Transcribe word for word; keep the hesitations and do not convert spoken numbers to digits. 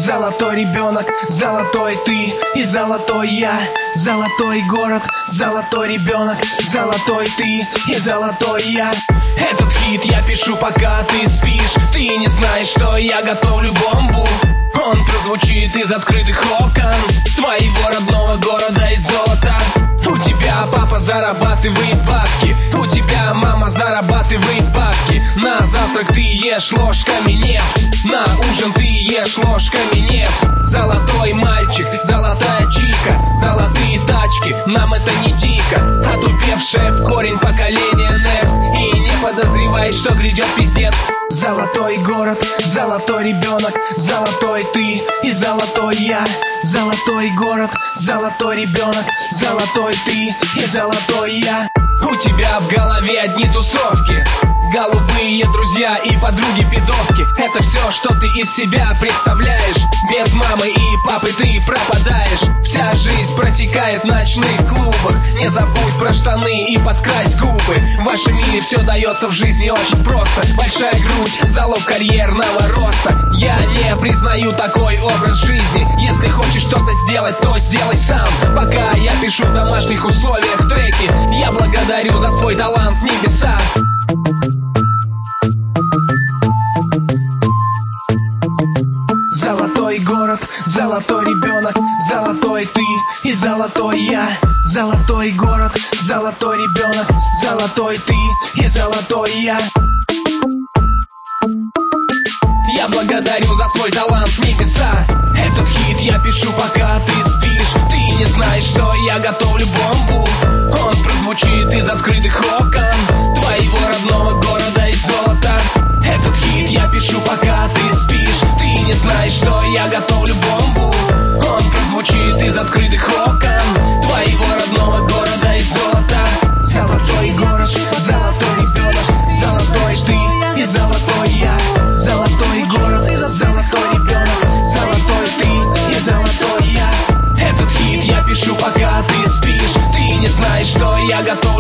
золотой ребенок, золотой ты и золотой я. Золотой город, золотой ребенок, золотой ты и золотой я. Этот хит я пишу, пока ты спишь. Ты не знаешь, что я готовлю бомбу. Он прозвучит из открытых окон твоего родного города из золота. У тебя папа зарабатывает бабки, у тебя мама зарабатывает бабки. На завтрак ты ешь ложками нефть, на ужин ты ешь ложками нефть. Золотой мальчик, золотая чика, золотые тачки, нам это не дико. Отупевшее в корень поколение Next и не подозревает, что грядет пиздец. Золотой город, золотой ребенок, золотой ты и золотой я. Золотой город, золотой ребенок, золотой ты и золотой я. У тебя в голове одни тусовки, голубые друзья и подруги-пидовки. Это все, что ты из себя представляешь. Без мамы и папы ты пропадаешь. Вся жизнь протекает в ночных клубах. Не забудь про штаны и подкрась губы. В вашем мире все дается в жизни очень просто. Большая грудь, залог карьерного роста. Я не признаю такой образ жизни. Если хочешь что-то сделать, то сделай сам. Пока я пишу в домашних условиях треки, я благодарю за свой талант небеса. Золотой город, золотой ребенок, золотой ты и золотой я. Золотой город, золотой ребенок, золотой ты и золотой я. Я благодарю за свой талант небеса. Этот хит я пишу, пока ты спишь. Ты не знаешь, что я готовлю бомбу. Он прозвучит из открытых окон твоего родного города из золота. Этот хит я пишу, пока ты спишь. Ты не знаешь, что я готовлю бомбу. Он прозвучит из открытых окон твоего родного города из золота. Золотой город, золотой ребенок, золотой ты и золотой я. Золотой город, золотой ребенок, золотой ты и золотой я. Этот хит я пишу, пока ты спишь. Ты не знаешь, что я готов